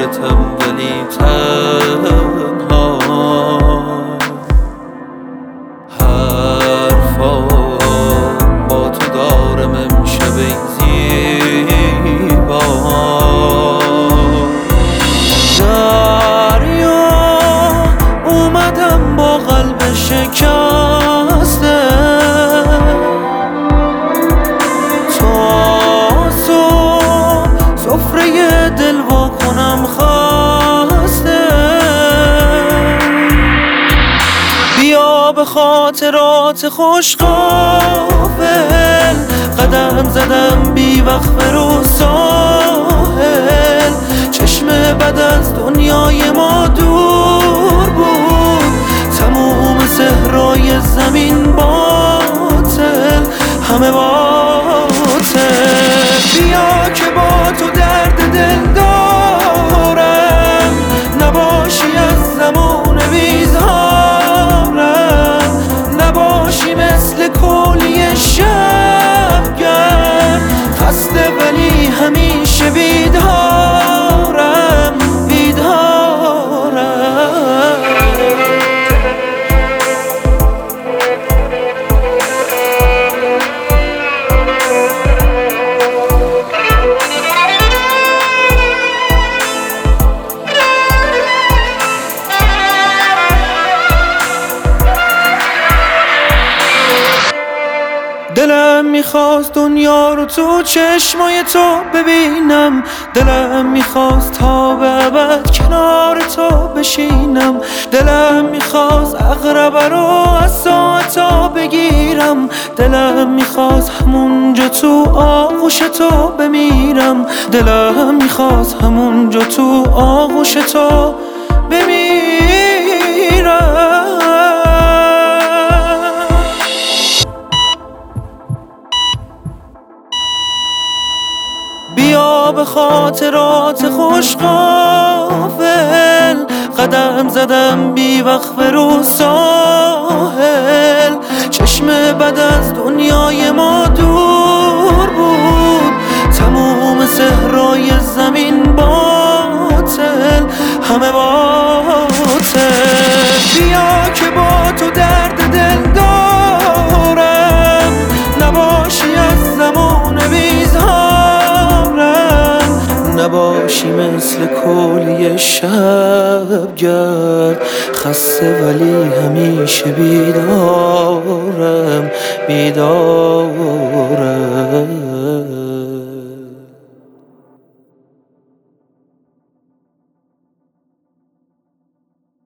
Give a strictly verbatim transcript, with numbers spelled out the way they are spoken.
حسرتم ولی تنها حرفا با تو دارم امشب ای زیبا. دریا اومدم با قلب شکسته، تا صبح سفره دل وا کنم خسته. بیا به خاطرات خوش غافل، قدم زدم بی وقفه رو ساحل. چشم بد از دنیای ما دور بود، تموم صحرای زمین باطل، همه باطل. بیا که با تو درد دل دارم، نباشی از زمان بیزارم، نباشی مثل کولی شبگرد، خسته ولی همیشه بیدارم بیدارم. دلم میخواست دنیا رو تو چشمای تو ببینم، دلم میخواست تا به ابد کنار تو بشینم، دلم میخواست عقربه رو از ساعتا بگیرم، دلم میخواست همونجا تو آغوش تو بمیرم، دلم میخواست همونجا تو آغوش تو بمیرم. بیا به خاطرات خوش غافل، قدم زدم بی وقفه رو ساحل. چشم بد از دنیای ما دور بود، تموم صحرای زمین باطل، همه باطل. بیا که با تو درد دل دارم، نباشی از زمان بیزارم، نباشی مثل کولی شبگرد، خسته ولی همیشه بیدارم بیدارم.